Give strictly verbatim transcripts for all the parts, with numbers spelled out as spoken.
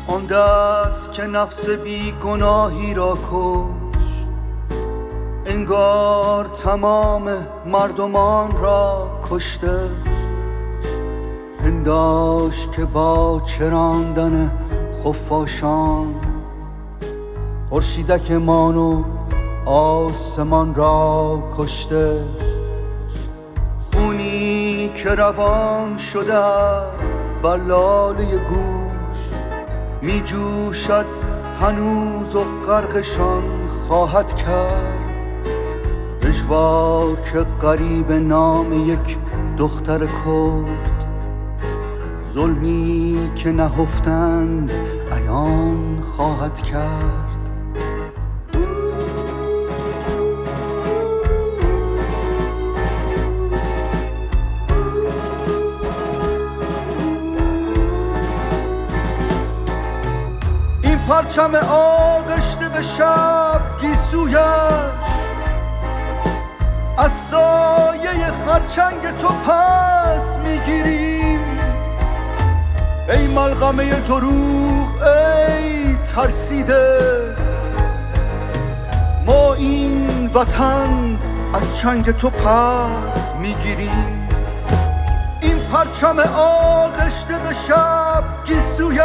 آن دست که نفس بی گناهی را کشت، انگار تمام مردمان را کشته. پنداش که با چراندن خفاشان خورشیدک مان و آسمان را کشته. خونی که روان شده است بر لاله گوش، می جوشد هنوز و غرقشان خواهد کرد. پژواک غریب نام یک دختر کرد، ظلمی که نهفتند عیان خواهد کرد. پرچم آغشته به شب گیسویش، از سایه خرچنگ تو پس میگیریم. ای ملغمه دروغ ای ترسیده، ما این وطن از چنگ تو پس میگیریم. این پرچم آغشته به شب گیسویش،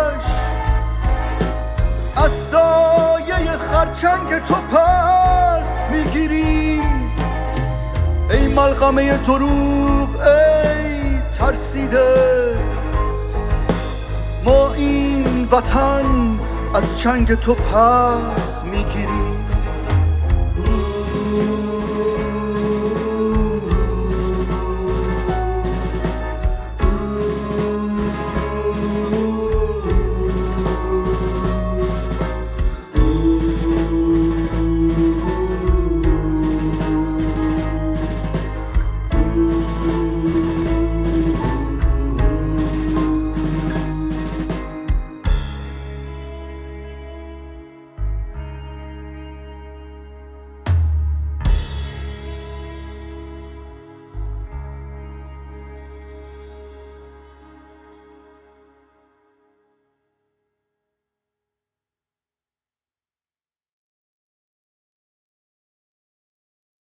از سایه خرچنگ تو پس میگیریم. ای ملغمه دروغ ای ترسیده، ما این وطن از چنگ تو پس میگیریم.